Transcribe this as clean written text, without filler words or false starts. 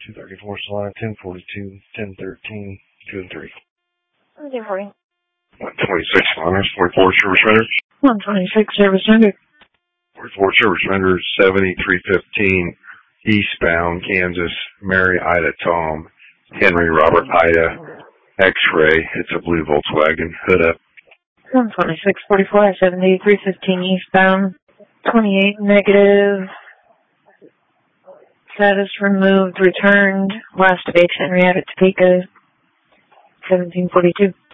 234 Salina, 1042, 1013, 2 and 3. 1040. 126 Salina, 44 service render. 126 service render. 44 service render, 7315 eastbound Kansas, Mary Ida Tom, Henry Robert Ida, X-ray. It's a blue Volkswagen, hood up. 126 44 7315 eastbound, 28 negative. Status removed, returned. Last of H. Henry at Topeka, 1742.